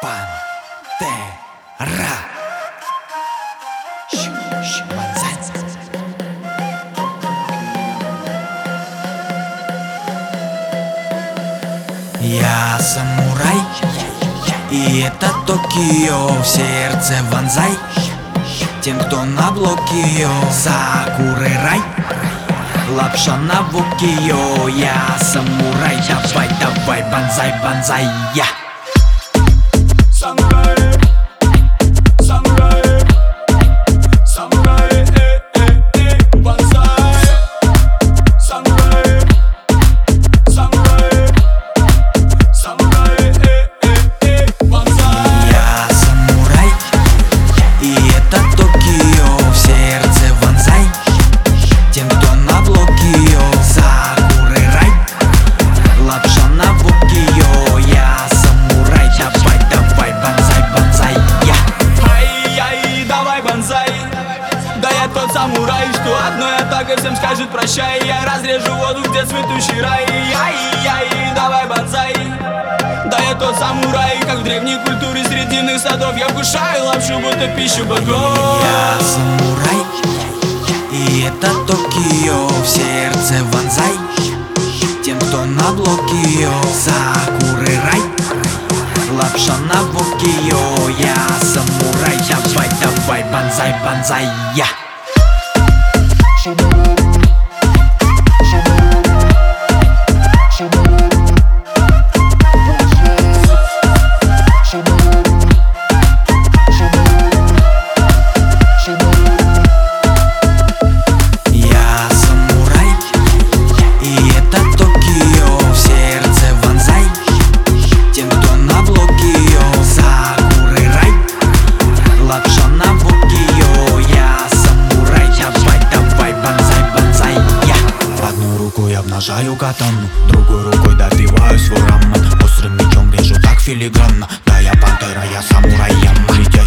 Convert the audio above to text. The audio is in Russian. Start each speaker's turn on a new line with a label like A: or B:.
A: Пантера. Бонзай. Я самурай, и это Токио, в сердце вонзай тем, кто на блоке. Сакуры рай, лапша на вукио. Я самурай, давай, давай, бонзай, бонзай, я
B: самурай, самурай, самурай, бонзай. Самурай, самурай, самурай, бонзай.
A: Я самурай, и это Токио, в сердце вонзай тем, кто на блоке. Сакуры рай, лапша на вукио. Я самурай, давай, давай, бонзай, бонзай, я
B: Ай-яй, давай бонзай. Да я тот самурай, что одной атакой всем скажет прощай. Я разрежу воду, где цветущий рай. Ай-яй, давай бонзай. Да я тот самурай, как в древней культуре срединных садов. Я вкушаю лапшу, будто пищу богов.
A: Я самурай, и это Токио, в сердце вонзай тем, кто на блоке. Сакуры рай, лапша на вукио. Я самурай, давай, давай, бонзай, бонзай, я Я самурай, и это Токио, в сердце вонзай тем, кто на блоке. Сакуры рай, лапша на вукио. Я самурай, давай, давай, бонзай, бонзай, я
C: Одной рукой обнажаю катану, другой рукой добиваю свой раман. Острым мечом режу так филигранно. Да я пантера, я самурай, я